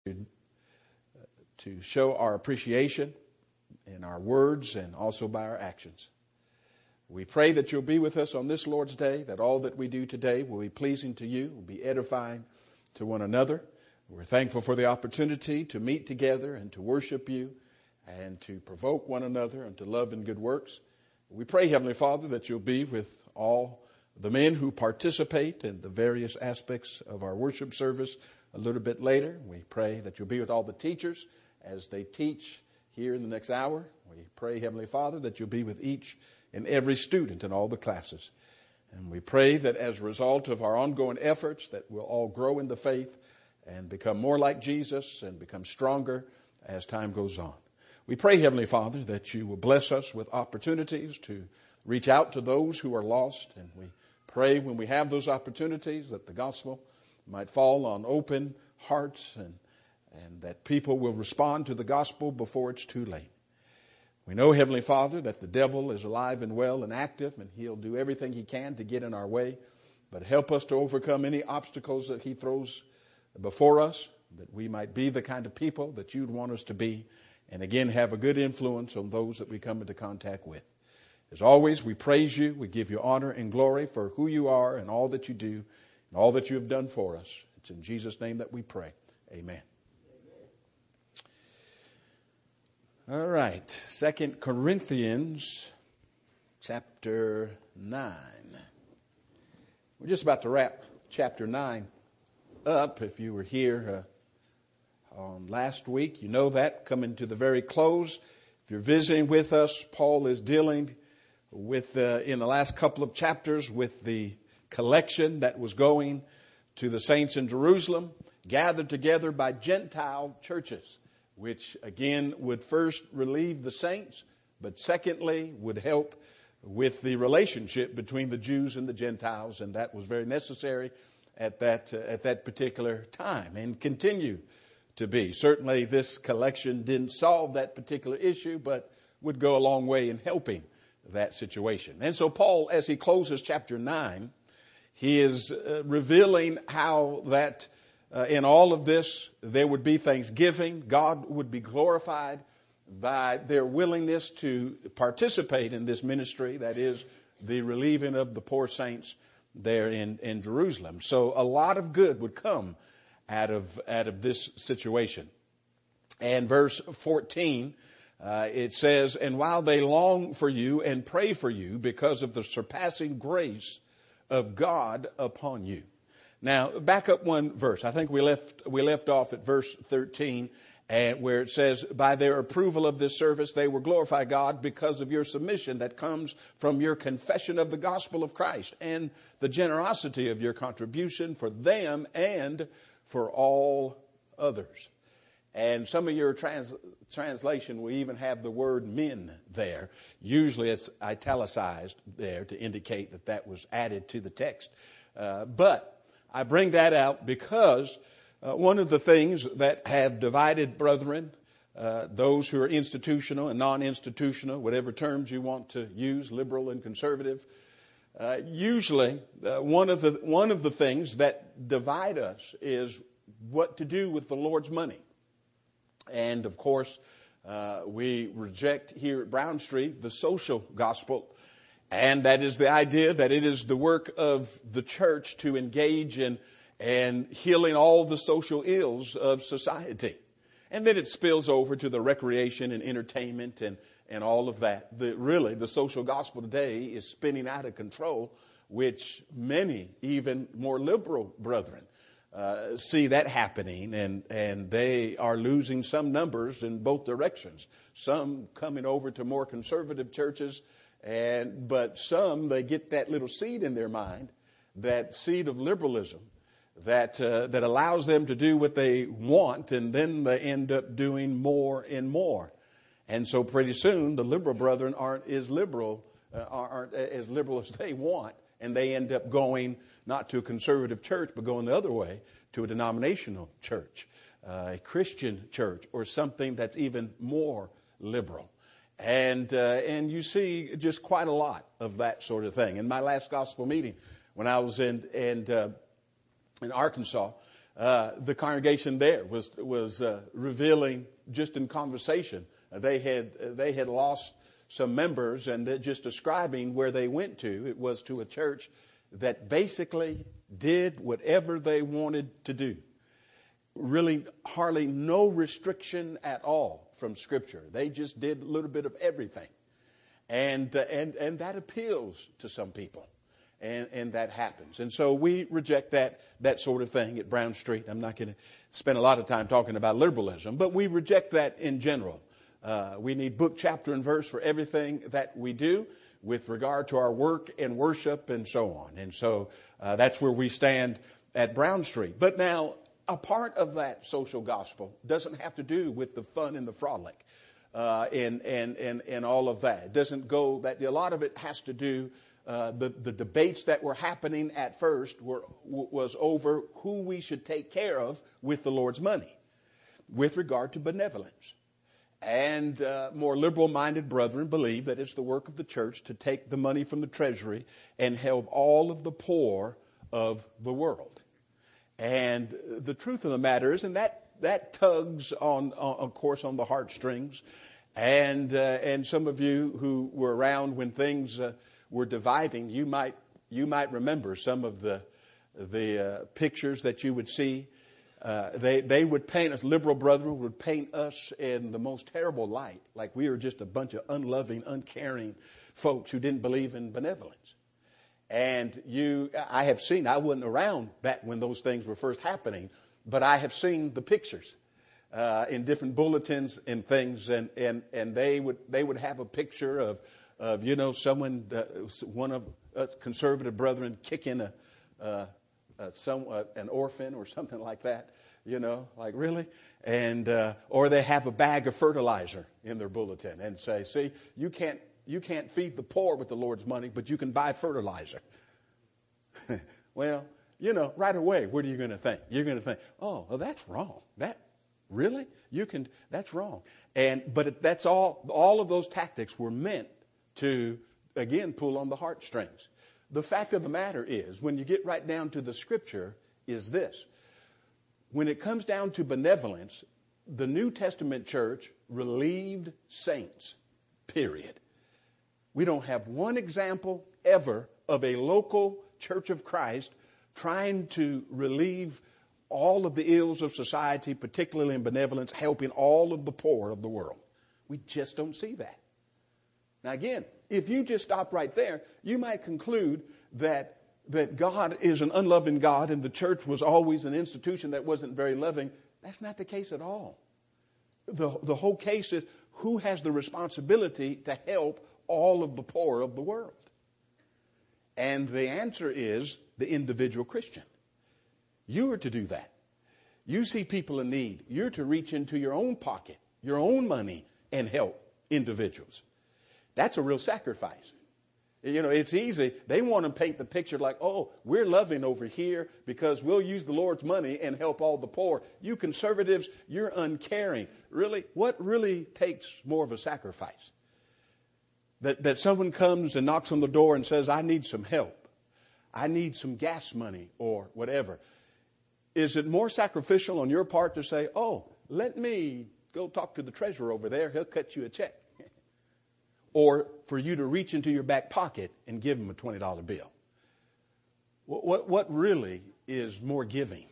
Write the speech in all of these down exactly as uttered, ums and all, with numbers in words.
to show our appreciation in our words and also by our actions. We pray that you'll be with us on this Lord's Day, that all that we do today will be pleasing to you, will be edifying to one another. We're thankful for the opportunity to meet together and to worship you and to provoke one another and to love and good works. We pray, Heavenly Father, that you'll be with all the men who participate in the various aspects of our worship service a little bit later. We pray that you'll be with all the teachers as they teach here in the next hour. We pray, Heavenly Father, that you'll be with each and every student in all the classes. And we pray that as a result of our ongoing efforts that we'll all grow in the faith and become more like Jesus and become stronger as time goes on. We pray, Heavenly Father, that you will bless us with opportunities to reach out to those who are lost. And we pray when we have those opportunities that the gospel might fall on open hearts and, and that people will respond to the gospel before it's too late. We know, Heavenly Father, that the devil is alive and well and active, and he'll do everything he can to get in our way. But help us to overcome any obstacles that he throws before us, that we might be the kind of people that you'd want us to be, and again have a good influence on those that we come into contact with. As always, we praise you, we give you honor and glory for who you are and all that you do and all that you have done for us. It's in Jesus' name that we pray. Amen. All right, Second Corinthians chapter nine. We're just about to wrap chapter nine up. If you were here uh, on last week, you know that, coming to the very close. If you're visiting with us, Paul is dealing with, uh, in the last couple of chapters, with the collection that was going to the saints in Jerusalem, gathered together by Gentile churches, which again would first relieve the saints, but secondly would help with the relationship between the Jews and the Gentiles, and that was very necessary at that uh, at that particular time and continue to be. Certainly this collection didn't solve that particular issue, but would go a long way in helping that situation. And so Paul, as he closes chapter nine, he is uh, revealing how that Uh, in all of this, there would be thanksgiving. God would be glorified by their willingness to participate in this ministry, that is, the relieving of the poor saints there in, in Jerusalem. So a lot of good would come out of, out of this situation. And verse fourteen, uh, it says, "And while they long for you and pray for you because of the surpassing grace of God upon you." Now, back up one verse. I think we left we left off at verse thirteen, uh, where it says, "By their approval of this service, they will glorify God because of your submission that comes from your confession of the gospel of Christ and the generosity of your contribution for them and for all others." And some of your trans, translation will even have the word "men" there. Usually it's italicized there to indicate that that was added to the text. Uh, but I bring that out because uh, one of the things that have divided brethren, uh, those who are institutional and non-institutional, whatever terms you want to use, liberal and conservative, uh, usually uh, one of the one of the things that divide us is what to do with the Lord's money. And of course, uh, we reject here at Brown Street the social gospel. And that is the idea that it is the work of the church to engage in and healing all the social ills of society. And then it spills over to the recreation and entertainment and, and all of that. The, really, the social gospel today is spinning out of control, which many, even more liberal brethren, uh, see that happening. And, and they are losing some numbers in both directions. Some coming over to more conservative churches. And but some, they get that little seed in their mind, that seed of liberalism, that uh, that allows them to do what they want, and then they end up doing more and more. And so pretty soon, the liberal brethren aren't as liberal, uh, aren't as liberal as they want, and they end up going not to a conservative church, but going the other way to a denominational church, uh, a Christian church, or something that's even more liberal. And uh, and you see just quite a lot of that sort of thing. In my last gospel meeting, when I was in in, uh, in Arkansas, Uh, the congregation there was was uh, revealing just in conversation. Uh, they had uh, they had lost some members, and uh, just describing where they went to. It was to a church that basically did whatever they wanted to do. Really, hardly no restriction at all from Scripture. They just did a little bit of everything, and uh, and and that appeals to some people. And, and that happens. And so we reject that, that sort of thing at Brown Street. I'm not going to spend a lot of time talking about liberalism, but we reject that in general. Uh, we need book, chapter, and verse for everything that we do with regard to our work and worship and so on. And so uh, that's where we stand at Brown Street. But now, a part of that social gospel doesn't have to do with the fun and the frolic uh, and, and, and, and all of that. It doesn't go that, a lot of it has to do Uh, the, the debates that were happening at first were, was over who we should take care of with the Lord's money with regard to benevolence. And uh, more liberal-minded brethren believe that it's the work of the church to take the money from the treasury and help all of the poor of the world. And the truth of the matter is, and that, that tugs on, on, of course, on the heartstrings. And, uh, and some of you who were around when things uh, were dividing, you might you might remember some of the the uh, pictures that you would see. Uh, they they would paint us, liberal brethren would paint us in the most terrible light, like we were just a bunch of unloving, uncaring folks who didn't believe in benevolence. And you, I have seen, I wasn't around back when those things were first happening, but I have seen the pictures uh, in different bulletins and things, and and and they would they would have a picture of. Of, you know, someone, uh, one of us conservative brethren kicking a, uh, uh, some, uh, an orphan or something like that, you know, like really? And, uh, or they have a bag of fertilizer in their bulletin and say, see, you can't, you can't feed the poor with the Lord's money, but you can buy fertilizer. Well, you know, right away, what are you going to think? You're going to think, oh, well, that's wrong. That, really? You can, that's wrong. And, but it, that's all, all of those tactics were meant to, again, pull on the heartstrings. The fact of the matter is, when you get right down to the Scripture, is this. When it comes down to benevolence, the New Testament church relieved saints, period. We don't have one example ever of a local Church of Christ trying to relieve all of the ills of society, particularly in benevolence, helping all of the poor of the world. We just don't see that. Now again, if you just stop right there, you might conclude that that God is an unloving God and the church was always an institution that wasn't very loving. That's not the case at all. The, the whole case is who has the responsibility to help all of the poor of the world? And the answer is the individual Christian. You are to do that. You see people in need. You're to reach into your own pocket, your own money, and help individuals. That's a real sacrifice. You know, it's easy. They want to paint the picture like, oh, we're loving over here because we'll use the Lord's money and help all the poor. You conservatives, you're uncaring. Really? What really takes more of a sacrifice? That, that someone comes and knocks on the door and says, I need some help. I need some gas money or whatever. Is it more sacrificial on your part to say, oh, let me go talk to the treasurer over there. He'll cut you a check. Or for you to reach into your back pocket and give him a twenty dollar bill? What, what, what really is more giving?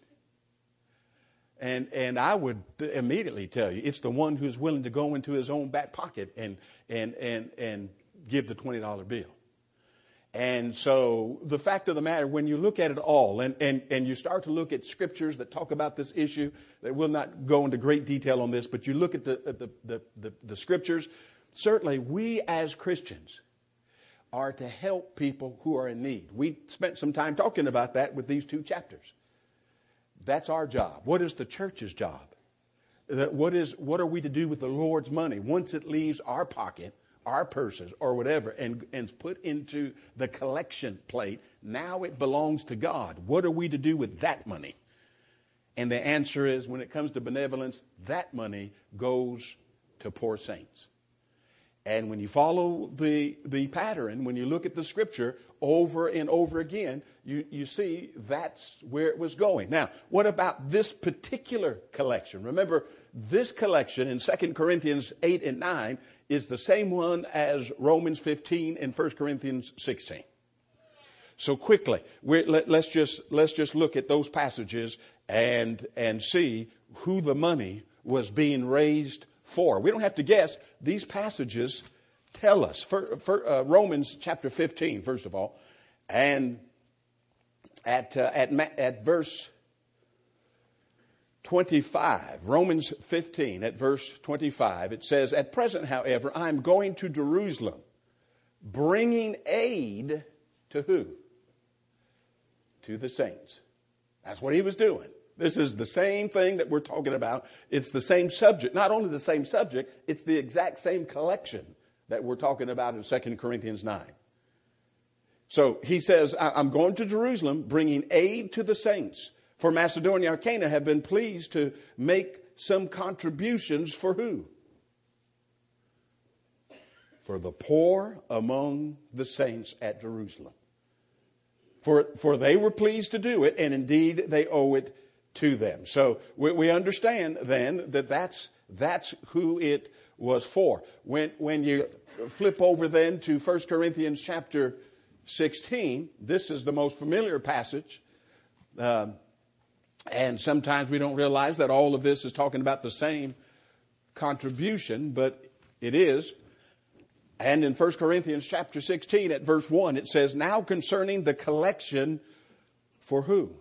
And, and I would immediately tell you, it's the one who's willing to go into his own back pocket and, and, and, and give the twenty dollar bill. And so the fact of the matter, when you look at it all and, and, and you start to look at scriptures that talk about this issue, that will not go into great detail on this, but you look at the, at the, the, the, the scriptures, certainly we as Christians are to help people who are in need. We spent some time talking about that with these two chapters. That's our job. What is the church's job? What is, what are we to do with the Lord's money once it leaves our pocket, our purses, or whatever, and, and put into the collection plate? Now it belongs to God. What are we to do with that money? And the answer is, when it comes to benevolence, that money goes to poor saints. And when you follow the the pattern, when you look at the scripture over and over again, you, you see that's where it was going. Now, what about this particular collection? Remember, this collection in Second Corinthians eight and nine is the same one as Romans fifteen and First Corinthians sixteen. So quickly, we're, let, let's just let's just look at those passages and and see who the money was being raised for. We don't have to guess. These passages tell us. For, for, uh, Romans chapter fifteen, first of all, and at uh, at at verse twenty-five, Romans fifteen at verse twenty-five, it says, "At present, however, I am going to Jerusalem, bringing aid to who? To the saints." That's what he was doing. This is the same thing that we're talking about. It's the same subject. Not only the same subject, it's the exact same collection that we're talking about in Second Corinthians nine. So he says, I'm going to Jerusalem, bringing aid to the saints. For Macedonia and Achaia have been pleased to make some contributions for who? For the poor among the saints at Jerusalem. For, for they were pleased to do it, and indeed they owe it to them. So we, we understand then that that's, that's who it was for. When, when you flip over then to First Corinthians chapter sixteen, this is the most familiar passage. Um, and sometimes we don't realize that all of this is talking about the same contribution, but it is. And in First Corinthians chapter sixteen at verse one, it says, "Now concerning the collection for who?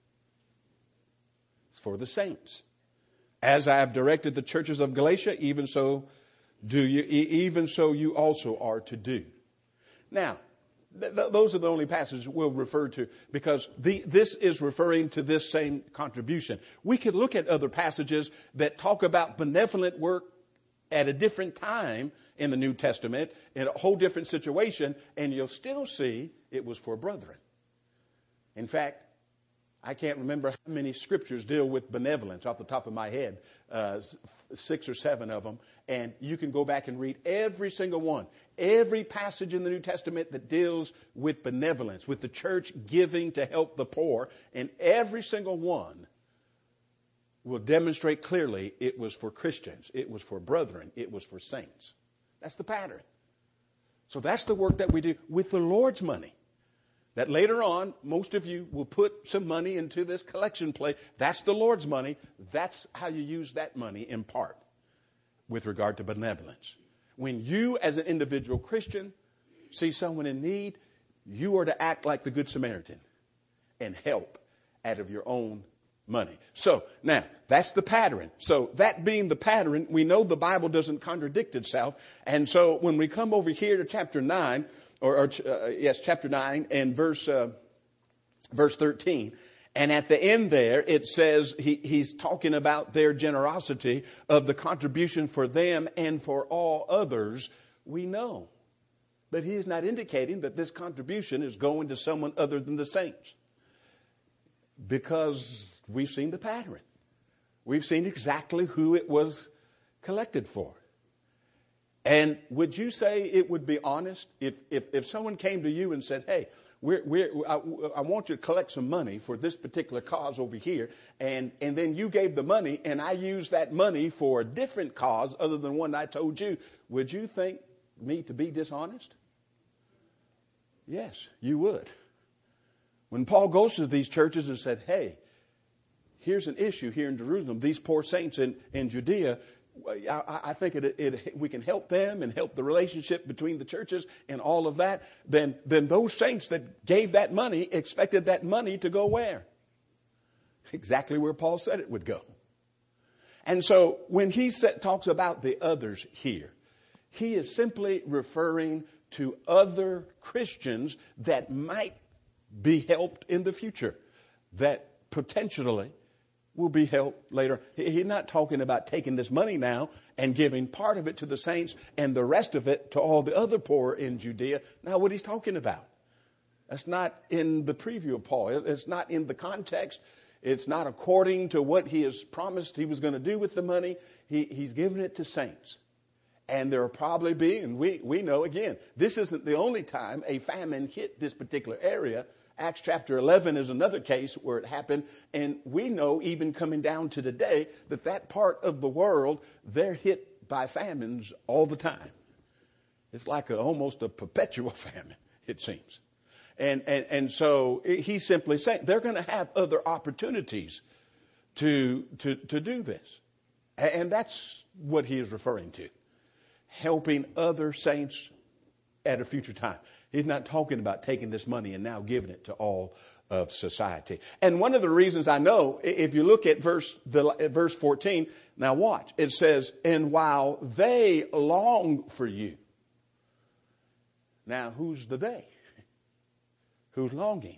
For the saints. As I have directed the churches of Galatia, even so do you, even so you also are to do." Now, th- th- those are the only passages we'll refer to, because the, this is referring to this same contribution. We could look at other passages that talk about benevolent work at a different time in the New Testament, in a whole different situation, and you'll still see it was for brethren. In fact, I can't remember how many scriptures deal with benevolence off the top of my head, uh, six or seven of them. And you can go back and read every single one, every passage in the New Testament that deals with benevolence, with the church giving to help the poor. And every single one will demonstrate clearly it was for Christians, it was for brethren, it was for saints. That's the pattern. So that's the work that we do with the Lord's money. That later on, most of you will put some money into this collection plate. That's the Lord's money. That's how you use that money in part with regard to benevolence. When you as an individual Christian see someone in need, you are to act like the Good Samaritan and help out of your own money. So now that's the pattern. So that being the pattern, we know the Bible doesn't contradict itself. And so when we come over here to chapter nine, Or, or uh, yes, chapter nine and verse uh, verse thirteen. And at the end there, it says he, he's talking about their generosity of the contribution for them and for all others. We know. But he is not indicating that this contribution is going to someone other than the saints. Because we've seen the pattern. We've seen exactly who it was collected for. And would you say it would be honest if, if, if someone came to you and said, hey, we're, we're, I, I want you to collect some money for this particular cause over here, and, and then you gave the money and I used that money for a different cause other than one I told you, would you think me to be dishonest? Yes, you would. When Paul goes to these churches and said, hey, here's an issue here in Jerusalem, these poor saints in, in Judea, I, I think it, it, we can help them and help the relationship between the churches and all of that. Then, then those saints that gave that money expected that money to go where? Exactly where Paul said it would go. And so when he said, talks about the others here, he is simply referring to other Christians that might be helped in the future, that potentially will be helped later. He's not talking about taking this money now and giving part of it to the saints and the rest of it to all the other poor in Judea. Now, what he's talking about, that's not in the preview of Paul. It's not in the context. It's not according to what he has promised he was going to do with the money. He, he's given it to saints. And there will probably be, and we, we know again, this isn't the only time a famine hit this particular area. Acts chapter eleven is another case where it happened. And we know even coming down to today that that part of the world, they're hit by famines all the time. It's like a, almost a perpetual famine, it seems. And, and, and so he's simply saying they're going to have other opportunities to, to, to do this. And that's what he is referring to. Helping other saints at a future time. He's not talking about taking this money and now giving it to all of society. And one of the reasons I know, if you look at verse, the, verse fourteen, now watch. It says, and while they long for you. Now, who's the they? Who's longing?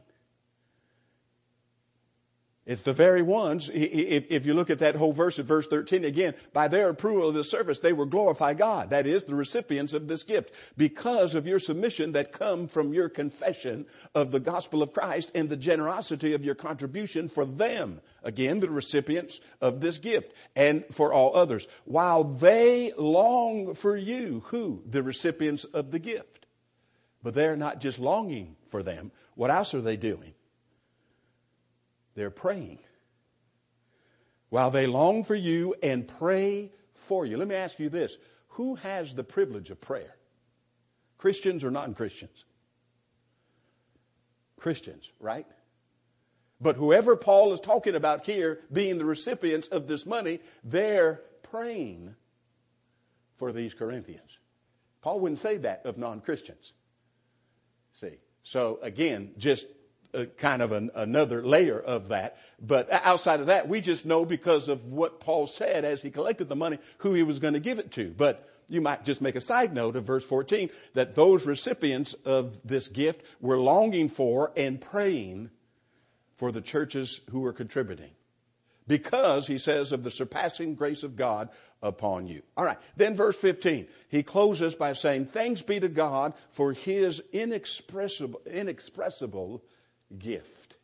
It's the very ones, if you look at that whole verse at verse thirteen again, by their approval of the service, they will glorify God. That is, the recipients of this gift, because of your submission that come from your confession of the gospel of Christ and the generosity of your contribution for them. Again, the recipients of this gift and for all others. While they long for you, who? The recipients of the gift. But they're not just longing for them. What else are they doing? They're praying. While they long for you and pray for you. Let me ask you this. Who has the privilege of prayer? Christians or non-Christians? Christians, right? But whoever Paul is talking about here being the recipients of this money, they're praying for these Corinthians. Paul wouldn't say that of non-Christians. See, so again, just Uh, kind of an, another layer of that. But outside of that, we just know because of what Paul said as he collected the money, who he was going to give it to. But you might just make a side note of verse fourteen, that those recipients of this gift were longing for and praying for the churches who were contributing. Because, he says, of the surpassing grace of God upon you. All right. Then verse fifteen, he closes by saying, thanks be to God for his inexpressible, inexpressible gift.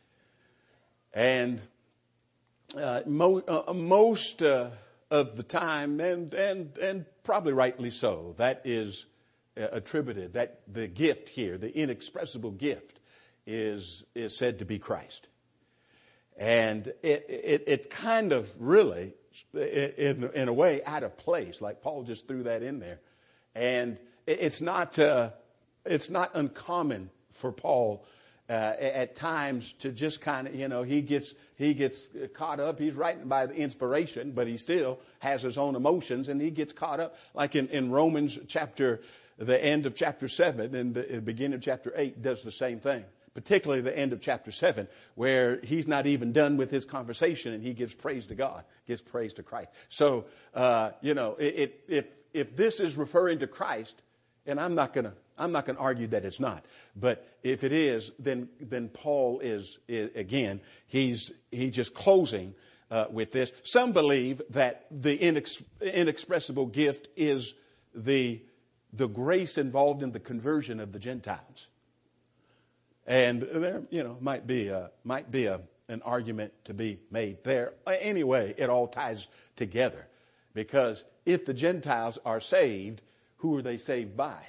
And uh, mo- uh, most uh, of the time, and, and, and probably rightly so, that is uh, attributed, that the gift here, the inexpressible gift, is, is said to be Christ. And it, it, it kind of really, in, in a way, out of place, like Paul just threw that in there. And it, it's not, uh, it's not uncommon for Paul Uh, at times to just kind of, you know, he gets he gets caught up. He's writing by the inspiration, but he still has his own emotions, and he gets caught up. Like in, in Romans chapter, the end of chapter seven and the, the beginning of chapter eight does the same thing. Particularly the end of chapter seven, where he's not even done with his conversation, and he gives praise to God, gives praise to Christ. So, uh, you know, it, if if this is referring to Christ, and I'm not going to. I'm not going to argue that it's not. But if it is, then then Paul is, is again, he's he's just closing uh, with this. Some believe that the inex, inexpressible gift is the the grace involved in the conversion of the Gentiles. And there, you know, might be a, might be a, an argument to be made there. Anyway, it all ties together. Because if the Gentiles are saved, who are they saved by?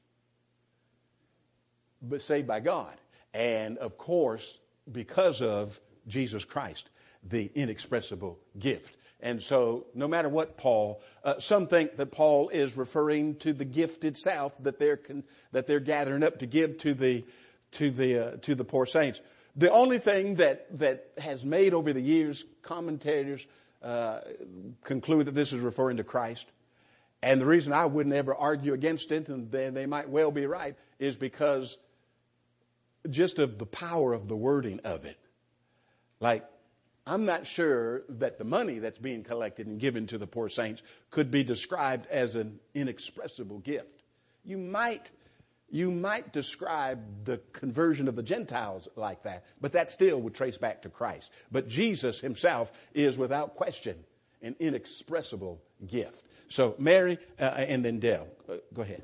But saved by God. And of course, because of Jesus Christ, the inexpressible gift. And so no matter what Paul, uh, some think that Paul is referring to the gift itself that they're con- that they're gathering up to give to the to the uh, to the poor saints. The only thing that that has made over the years, commentators uh, conclude that this is referring to Christ. And the reason I wouldn't ever argue against it, and they, they might well be right, is because just of the power of the wording of it. Like, I'm not sure that the money that's being collected and given to the poor saints could be described as an inexpressible gift. You might, you might describe the conversion of the Gentiles like that, but that still would trace back to Christ. But Jesus himself is without question an inexpressible gift. So Mary uh, and then Dale. Uh, go ahead.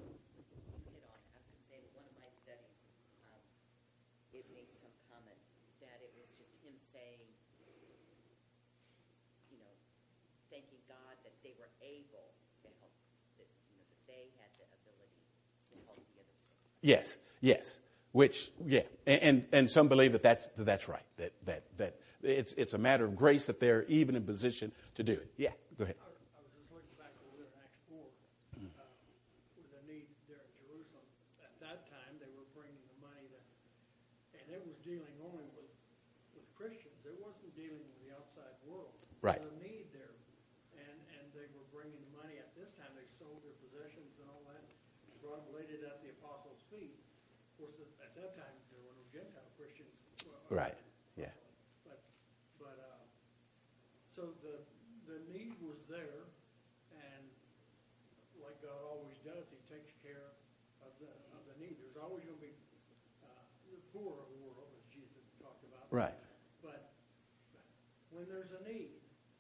they had the ability to help the other six. Yes, yes. Which, yeah, and, and and some believe that that's that that's right. That that that it's it's a matter of grace that they're even in position to do it. Yeah, go ahead. I, I was just looking back over there in Acts four, uh, with the need there in Jerusalem. At that time, they were bringing the money that, and it was dealing only with with Christians. It wasn't dealing with the outside world. Right. There was a need there, and and they were bringing the money. At this time, they sold their possessions and all that, brought laid it at the apostles' feet. Of course, at that time there were no Gentile Christians. Well, Right. Yeah. But but uh, so the the need was there, and like God always does, He takes care of the of the need. There's always going to be uh, the poor of the world, as Jesus talked about. Right. But when there's a need,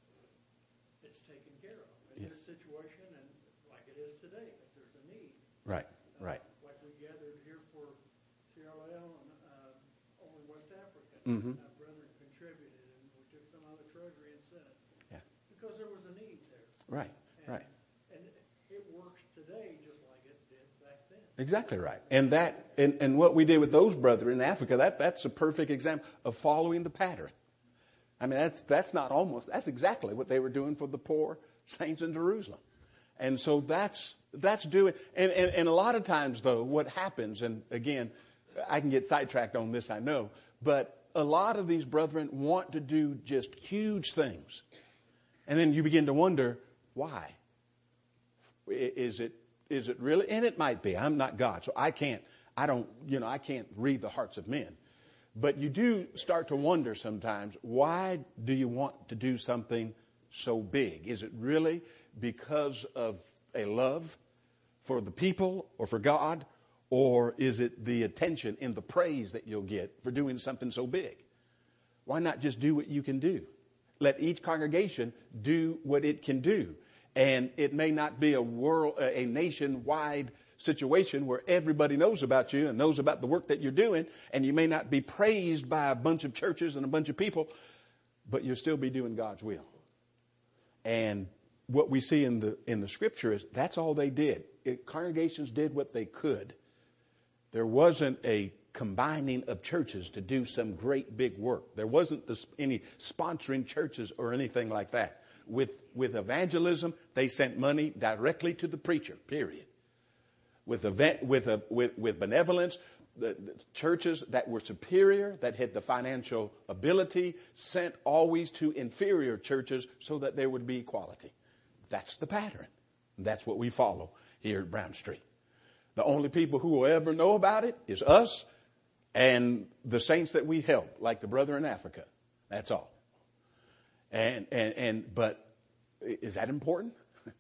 it's taken care of. In Yeah. this situation, and like it is today, if there's a need. Right. Uh, Right. Like we gathered here for Sierra Leone and uh, over in West Africa. Mhm. Uh, brethren contributed, and we took some out of the treasury and sent it. Yeah. Because there was a need there. Right. And, Right. And it works today just like it did back then. Exactly right. And that and, and what we did with those brethren in Africa, that that's a perfect example of following the pattern. I mean, that's that's not almost that's exactly what they were doing for the poor saints in Jerusalem. And so that's that's doing and, and, and a lot of times though, what happens, and again, I can get sidetracked on this, I know, but a lot of these brethren want to do just huge things. And then you begin to wonder, why? Is it is it really? And it might be. I'm not God, so I can't, I don't, you know, I can't read the hearts of men. But you do start to wonder sometimes, why do you want to do something so big? Is it really because of a love for the people or for God? Or is it the attention and the praise that you'll get for doing something so big? Why not just do what you can do? Let each congregation do what it can do. And it may not be a world, a nationwide situation where everybody knows about you and knows about the work that you're doing, and you may not be praised by a bunch of churches and a bunch of people, but you'll still be doing God's will. And what we see in the in the scripture is that's all they did. It, congregations did what they could. There wasn't a combining of churches to do some great big work. There wasn't this, any sponsoring churches or anything like that. With with evangelism, they sent money directly to the preacher, period. With event, with a, with with benevolence, the, the churches that were superior, that had the financial ability, sent always to inferior churches so that there would be equality. That's the pattern. That's what we follow here at Brown Street. The only people who will ever know about it is us and the saints that we help, like the brother in Africa. That's all. And and and but is that important?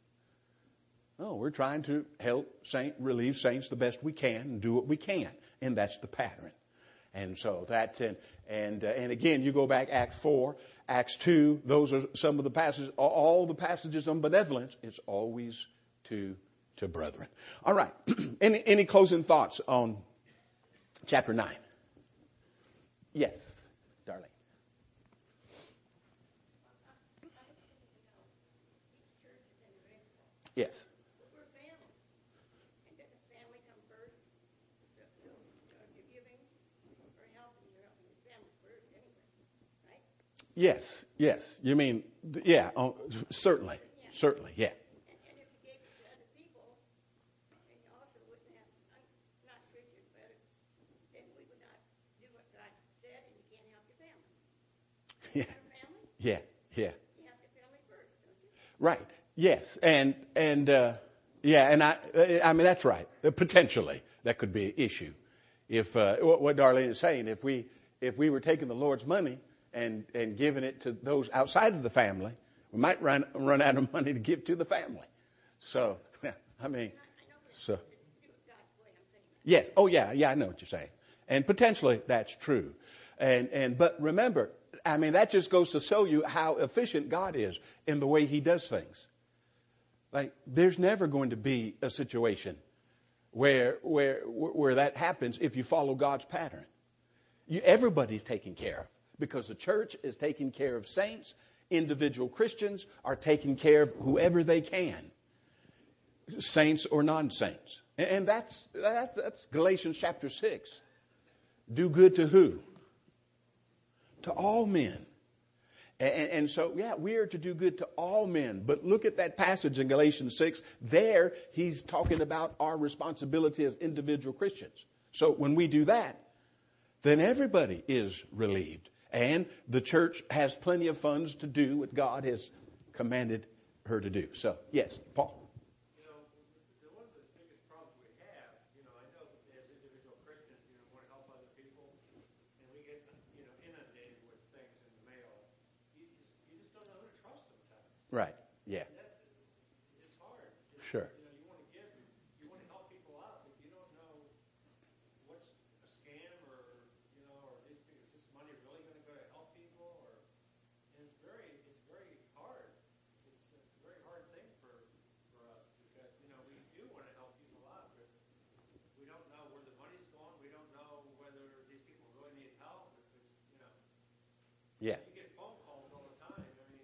No, we're trying to help saint relieve saints the best we can and do what we can, and that's the pattern. And so that and and uh, and again, you go back Acts four, Acts two. Those are some of the passages. All the passages on benevolence. It's always to to brethren. All right. any any closing thoughts on chapter nine? Yes, darling. Yes. We're family. And doesn't family come first? So, so uh, you're giving or helping, you're helping your family first anyway, right? Yes, yes. You mean, yeah, oh, certainly, Yeah. certainly, yeah. And, and if you gave it to other people, then you also wouldn't have, I'm not Christian, but then we would not do what God said, and you can't help your family. Yeah, Your family, yeah, yeah. you have your family first, don't you? Right. Yes, and and uh, yeah, and I I mean that's right. Potentially that could be an issue. If uh, what, what Darlene is saying, if we if we were taking the Lord's money and and giving it to those outside of the family, we might run run out of money to give to the family. So yeah, I mean, so yes, oh yeah, yeah, I know what you're saying, and potentially that's true, and and but remember, I mean that just goes to show you how efficient God is in the way He does things. Like, there's never going to be a situation where where where that happens if you follow God's pattern. You, everybody's taken care of because the church is taking care of saints. Individual Christians are taking care of whoever they can. saints or non-saints. And, and that's, that's, that's Galatians chapter six. Do good to who? To all men. And, and so, yeah, we are to do good to all men. But look at that passage in Galatians six. There, he's talking about our responsibility as individual Christians. So when we do that, then everybody is relieved. And the church has plenty of funds to do what God has commanded her to do. So, yes, Paul. You know, the one of the biggest problems we have, you know, I know as individual Christians, you know, want to help other people, and we get, you know, inundated with things in the mail. You just, you just don't know who to trust sometimes. Right. Yeah. And that's, it's hard. It's, Sure. You know, you want to give, you want to help people out, but you don't know what's a scam or, you know, or is, is this money really going to go to help people? Or, and it's very, it's very hard. It's a very hard thing for, for us because, you know, we do want to help people out, but we don't know where the money's going. We don't know whether these people really need help. If it's, you know, Yeah. you get phone calls all the time. I mean,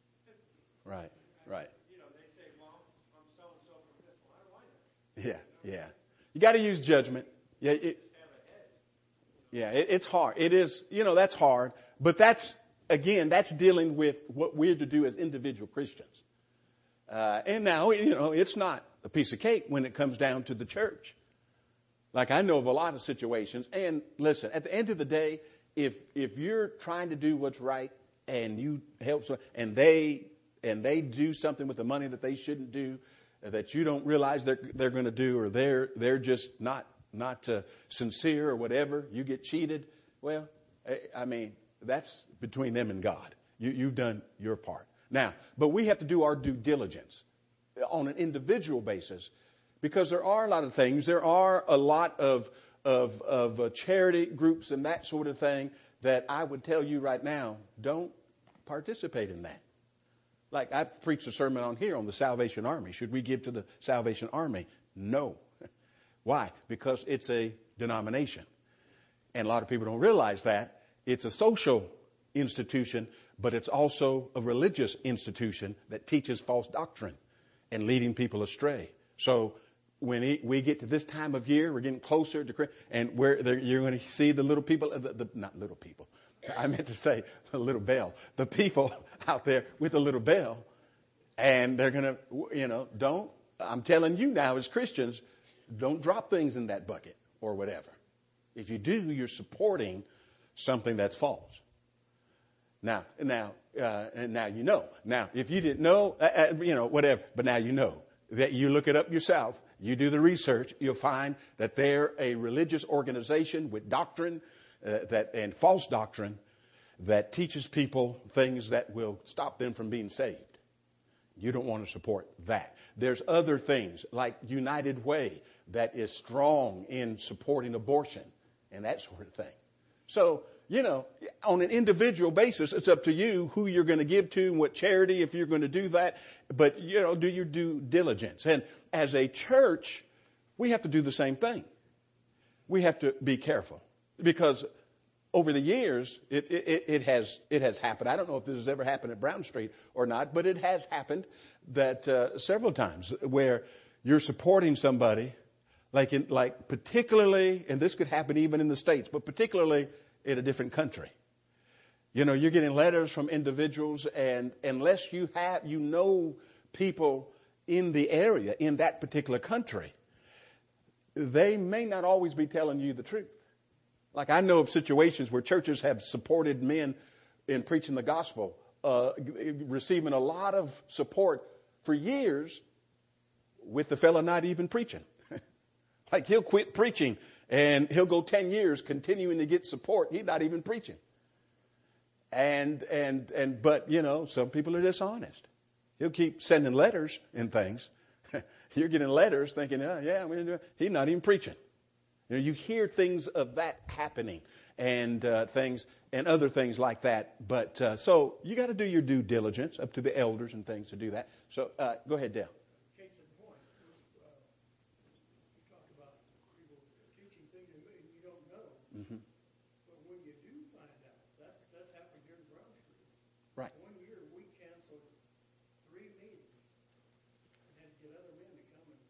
Right. Right. you know, they say, well, I'm, I'm so-and-so from this. Well, how do I know? Yeah. Yeah. You got to use judgment. Yeah. It, Just have a head. yeah. It, it's hard. It is, you know, that's hard. But that's, again, that's dealing with what we're to do as individual Christians. Uh, and now, you know, it's not a piece of cake when it comes down to the church. Like I know of a lot of situations. And listen, at the end of the day, if if you're trying to do what's right and you help so, and they and they do something with the money that they shouldn't do, uh, that you don't realize they're they're going to do, or they're they're just not not uh, sincere or whatever, you get cheated. Well, I, I mean that's between them and God. You you've done your part. Now, but we have to do our due diligence on an individual basis, because there are a lot of things. There are a lot of of of uh, charity groups and that sort of thing that I would tell you right now, don't participate in that. Like I've preached a sermon on here on the Salvation Army. Should we give to the Salvation Army? No. Why? Because it's a denomination. And a lot of people don't realize that. It's a social institution, but it's also a religious institution that teaches false doctrine and leading people astray. So when we get to this time of year, we're getting closer to Christmas, and where you're going to see the little people, the, the, not little people, I meant to say the little bell, the people out there with the little bell, and they're going to, you know, don't, I'm telling you now as Christians, don't drop things in that bucket or whatever. If you do, you're supporting something that's false. Now, now, uh, and now you know. Now, if you didn't know, uh, uh, you know, whatever, but now you know. That you look it up yourself, you do the research, you'll find that they're a religious organization with doctrine uh, that and false doctrine that teaches people things that will stop them from being saved. You don't want to support that. There's other things like United Way that is strong in supporting abortion and that sort of thing. So, you know, on an individual basis, it's up to you who you're going to give to and what charity, if you're going to do that. But, you know, do your due diligence. And as a church, we have to do the same thing. We have to be careful because over the years, it, it, it has it has happened. I don't know if this has ever happened at Brown Street or not, but it has happened that uh, several times where you're supporting somebody, like in, like particularly, and this could happen even in the States, but particularly in a different country. You know, you're getting letters from individuals, and unless you have, you know, people in the area, in that particular country, they may not always be telling you the truth. Like I know of situations where churches have supported men in preaching the gospel, uh, receiving a lot of support for years with the fella not even preaching. Like he'll quit preaching and he'll go ten years continuing to get support. He's not even preaching. And, and, and, but, you know, some people are dishonest. He'll keep sending letters and things. You're getting letters thinking, oh, yeah, I'm going to do it. He's not even preaching. You know, you hear things of that happening and uh, things and other things like that. But uh, so you got to do your due diligence up to the elders and things to do that. So uh, go ahead, Dale. Case in point, uh, you talk about people teaching things that you don't know. Mm-hmm. But when you do find out, that, that's happened here in Brown Street. Right. One year we canceled three meetings and had to get other men to come and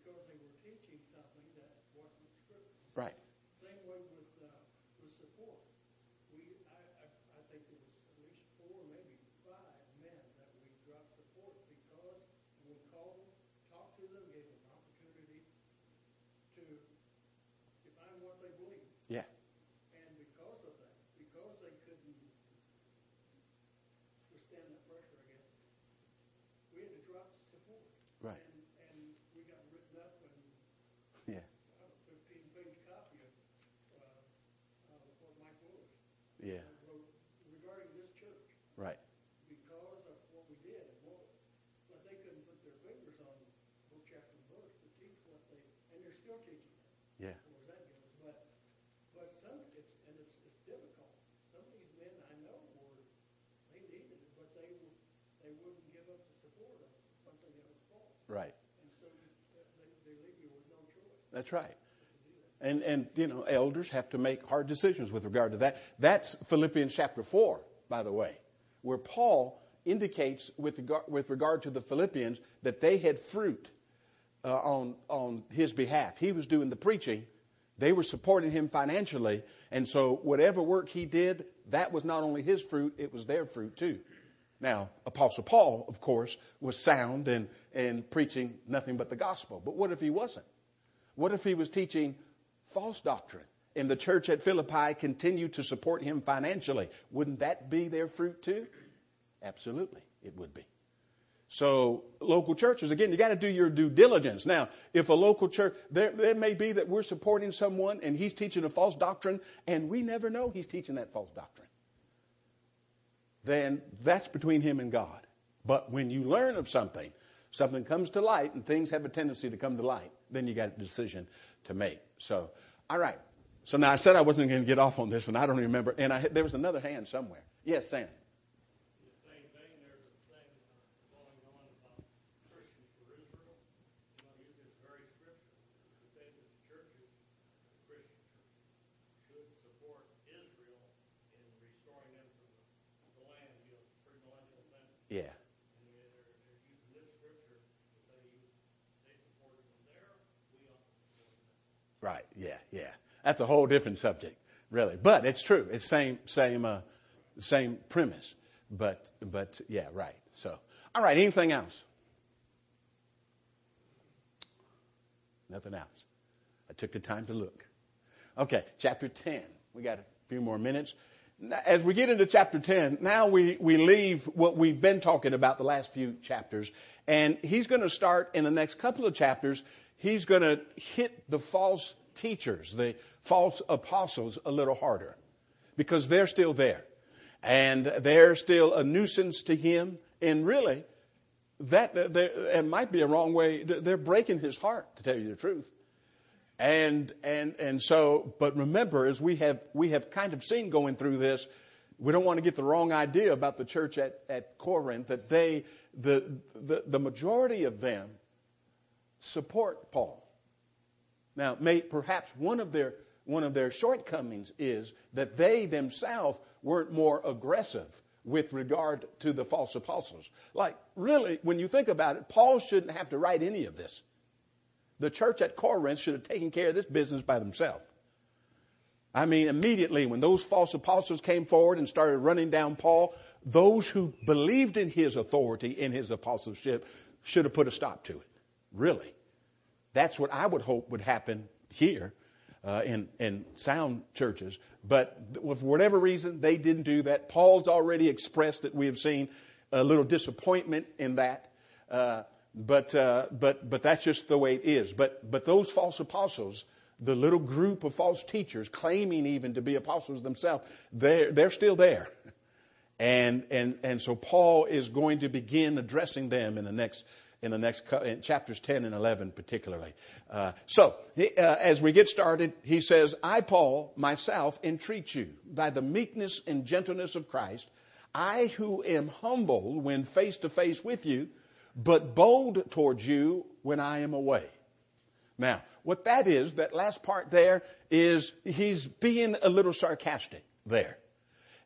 because they were teaching something that wasn't scripted. Right. Same way with, uh, with support. We, I, I, I think there was at least four, maybe five men that we dropped support because we called them, talked to them, gave them an opportunity to define what they believe. Yeah. And because of that, because they couldn't withstand that pressure, I guess, we had to drop support. Right. And, and we got written up in Yeah. a fifteen-page copy of uh, uh, what Mike Lewis Yeah. wrote regarding this church Right. because of what we did. And what, but they couldn't put their fingers on book, chapter, and verse to teach what they, and they're still teaching that. Yeah. As far as that goes. But, but some, it's, and it's, it's difficult. Some of these men I know were, they needed it, but they were, they wouldn't give up the support of something that was false. Right. And so uh, they, they leave you with no choice That's right. but to do that. And, and, you know, elders have to make hard decisions with regard to that. That's Philippians chapter four, by the way, where Paul indicates with regard, with regard to the Philippians that they had fruit uh, on, on his behalf. He was doing the preaching. They were supporting him financially. And so whatever work he did, that was not only his fruit, it was their fruit too. Now, Apostle Paul, of course, was sound and, and preaching nothing but the gospel. But what if he wasn't? What if he was teaching false doctrine and the church at Philippi continued to support him financially? Wouldn't that be their fruit too? Absolutely, it would be. So local churches, again, you got to do your due diligence. Now, if a local church, there, there may be that we're supporting someone and he's teaching a false doctrine and we never know he's teaching that false doctrine. Then that's between him and God. But when you learn of something, something comes to light and things have a tendency to come to light, then you got a decision to make. So, all right. So now I said I wasn't going to get off on this one. I don't remember. And I, there was another hand somewhere. Yes, Sam. The same thing, there's a thing uh, going on about Christians for Israel. You know, use this very scripture to say that the churches, Christian churches, should support Israel in restoring them to the, the land, you know, pre-millennial thing. Yeah. And they're, they're using this scripture to say you, they supported them there, we ought to support them. Right. Yeah. Yeah. That's a whole different subject, really. But it's true. It's same, same, uh, same premise. But, but yeah, right. So, all right. Anything else? Nothing else. I took the time to look. Okay. Chapter ten. We got a few more minutes. As we get into chapter ten, now we, we leave what we've been talking about the last few chapters. And he's going to start in the next couple of chapters. He's going to hit the false teachers, the false apostles, a little harder because they're still there and they're still a nuisance to him. And really, that it might be a wrong way. They're breaking his heart, to tell you the truth. And and and so, but remember, as we have we have kind of seen going through this, we don't want to get the wrong idea about the church at, at Corinth, that they the, the the majority of them support Paul. Now, may, perhaps one of their one of their shortcomings is that they themselves weren't more aggressive with regard to the false apostles. Like, really, when you think about it, Paul shouldn't have to write any of this. The church at Corinth should have taken care of this business by themselves. I mean, immediately when those false apostles came forward and started running down Paul, those who believed in his authority, in his apostleship, should have put a stop to it. Really. That's what I would hope would happen here uh, in, in sound churches. But for whatever reason, they didn't do that. Paul's already expressed that we have seen a little disappointment in that. Uh, but uh, but but that's just the way it is. But but those false apostles, the little group of false teachers claiming even to be apostles themselves, they're, they're still there. And, and, and so Paul is going to begin addressing them in the next in the next in chapters ten and eleven particularly. Uh, so, he, uh, as we get started, he says, I, Paul, myself, entreat you by the meekness and gentleness of Christ, I who am humble when face to face with you, but bold towards you when I am away. Now, what that is, that last part there, is he's being a little sarcastic there.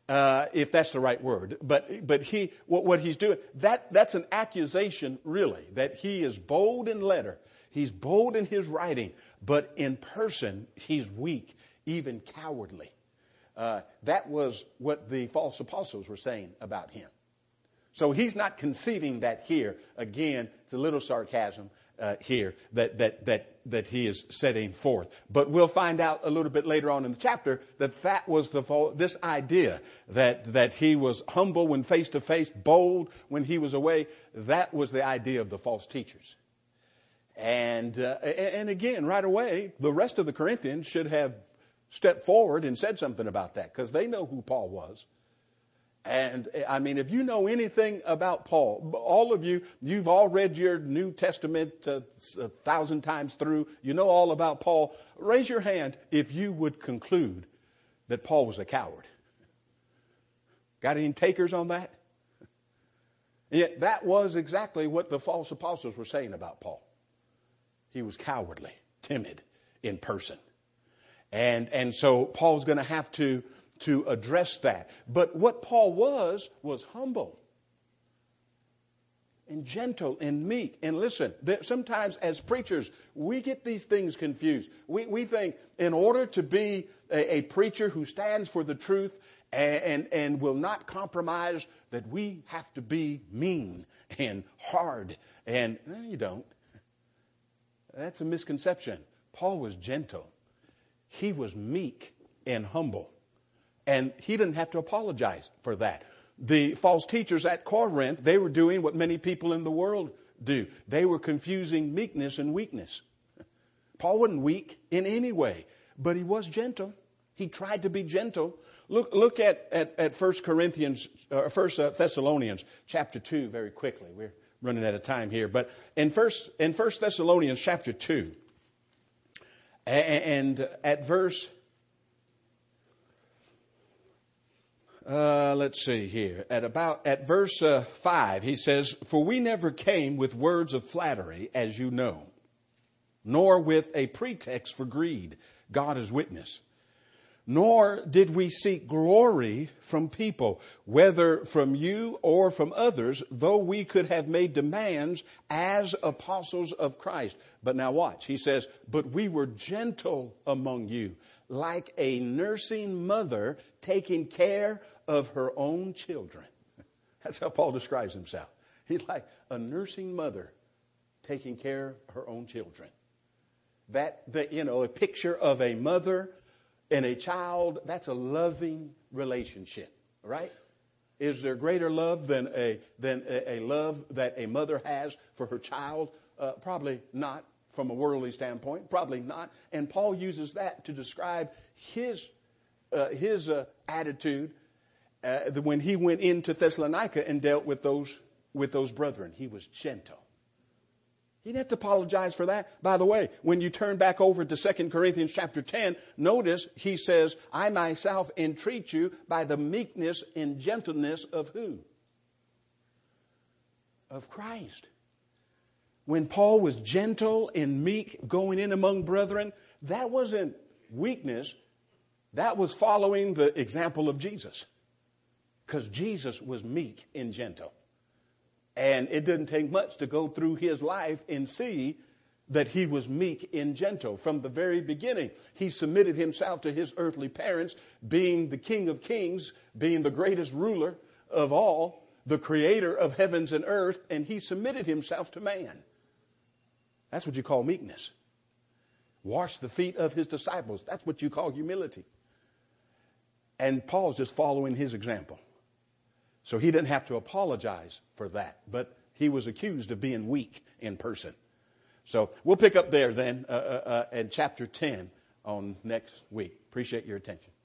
uh, if that's the right word. But but he what, what he's doing, that that's an accusation, really, that he is bold in letter. He's bold in his writing, but in person, he's weak, even cowardly. Uh, that was what the false apostles were saying about him. So he's not conceding that here. Again, it's a little sarcasm uh, here that, that, that, that he is setting forth. But we'll find out a little bit later on in the chapter that that was the fal- this idea that, that he was humble when face to face, bold when he was away. That was the idea of the false teachers. And, uh, and again, right away, the rest of the Corinthians should have stepped forward and said something about that, because they know who Paul was. And I mean, if you know anything about Paul, all of you, you've all read your New Testament uh, a thousand times through. You know all about Paul. Raise your hand if you would conclude that Paul was a coward. Got any takers on that? Yet that was exactly what the false apostles were saying about Paul. He was cowardly, timid in person. And, and so Paul's going to have to, to address that. But what Paul was, was humble and gentle and meek. And listen, there, sometimes as preachers, we get these things confused. We, we think in order to be a, a preacher who stands for the truth and, and, and will not compromise, that we have to be mean and hard. And no, you don't. That's a misconception. Paul was gentle. He was meek and humble. And he didn't have to apologize for that. The false teachers at Corinth, they were doing what many people in the world do. They were confusing meekness and weakness. Paul wasn't weak in any way, but he was gentle. He tried to be gentle. Look, look at, at, at First Corinthians, uh, First Thessalonians chapter two very quickly. We're running out of time here. But in First, in First Thessalonians chapter two, and at verse, uh, let's see here, at about, at verse uh, five, he says, "For we never came with words of flattery, as you know, nor with a pretext for greed. God is witness. Nor did we seek glory from people, whether from you or from others, though we could have made demands as apostles of Christ." But now watch. He says, "But we were gentle among you, like a nursing mother taking care of her own children." That's how Paul describes himself. He's like a nursing mother taking care of her own children. That, that you know, a picture of a mother and a child, that's a loving relationship, right? Is there greater love than a than a, a love that a mother has for her child? Uh, probably not from a worldly standpoint, probably not. And Paul uses that to describe his uh, his uh, attitude uh, when he went into Thessalonica and dealt with those with those brethren. He was gentle. He didn't have to apologize for that. By the way, when you turn back over to Second Corinthians chapter ten, notice he says, "I myself entreat you by the meekness and gentleness of who? Of Christ." When Paul was gentle and meek going in among brethren, that wasn't weakness. That was following the example of Jesus. Because Jesus was meek and gentle. And it didn't take much to go through his life and see that he was meek and gentle. From the very beginning, he submitted himself to his earthly parents, being the King of Kings, being the greatest ruler of all, the creator of heavens and earth, and he submitted himself to man. That's what you call meekness. Wash the feet of his disciples. That's what you call humility. And Paul's just following his example. So he didn't have to apologize for that. But he was accused of being weak in person. So we'll pick up there then uh, uh, uh, in chapter ten on next week. Appreciate your attention.